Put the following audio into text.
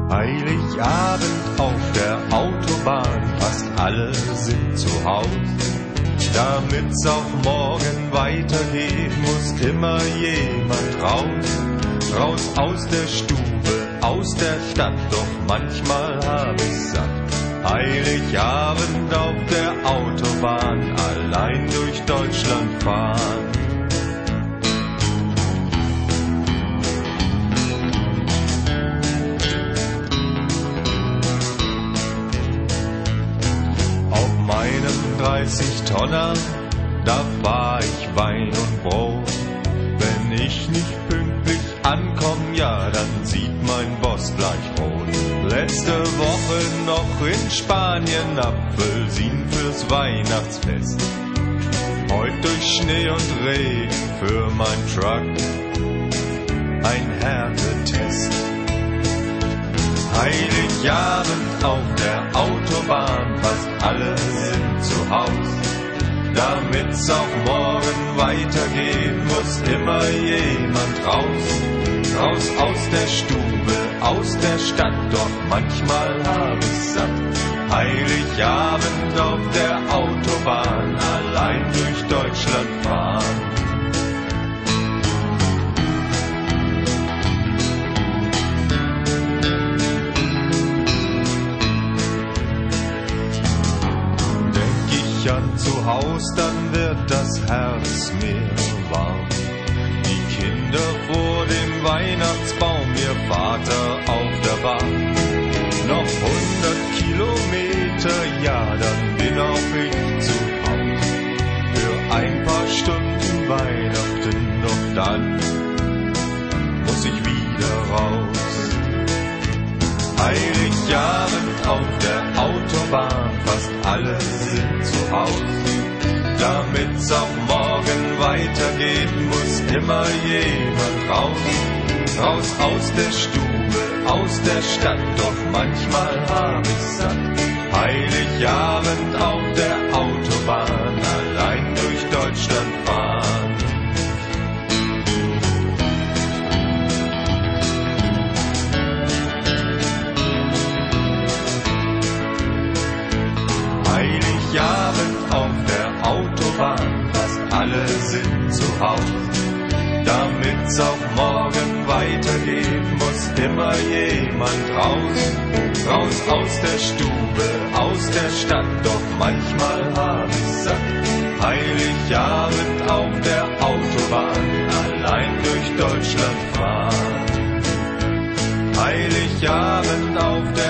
Heiligabend auf der Autobahn, fast alle sind zu Haus. Damit's auch morgen weitergeht, muss immer jemand raus. Raus aus der Stube, aus der Stadt, doch manchmal hab ich's satt. Heiligabend auf der Autobahn, allein durch Deutschland fahren. Auf meinem 30-Tonner, da fahr ich Wein und Brot. Wenn ich nicht pünktlich ankomm, ja, dann sieht mein Boss gleich rot. Letzte Woche noch in Spanien, Apfelsinen fürs Weihnachtsfest. Heut durch Schnee und Regen für mein Truck ein Härtetest. Heiligabend auf der Autobahn, fast alle sind zu Haus. Damit's auch morgen weitergeht, muss immer jemand raus. Raus aus der Stube, aus der Stadt, doch manchmal hab ich's satt. Heiligabend auf der Autobahn, allein durch Deutschland fahren. Denk ich an zu Haus, dann wird das Herz mir warm. Die Kinder vor dem Weihnachtsbaum, ihr Vater auf der Bahn. Noch 100 Kilometer, ja, dann bin auch ich zu Haus. Für ein paar Stunden Weihnachten, doch dann muss ich wieder raus. Heiligabend auf der Autobahn, fast alle sind zu Haus. Damit's auch morgen weitergeht, muss immer jemand raus. Raus aus der Stube, aus der Stadt, doch manchmal hab ich's satt. Heiligabend auf der Autobahn, allein durch Deutschland fahren. Heiligabend auf der Autobahn, fast alle sind zu Haus. Damit's auch morgen weitergeht, muss immer jemand raus. Raus aus der Stube, aus der Stadt, doch manchmal hab ich's satt. Heiligabend auf der Autobahn, allein durch Deutschland fahren. Heiligabend auf der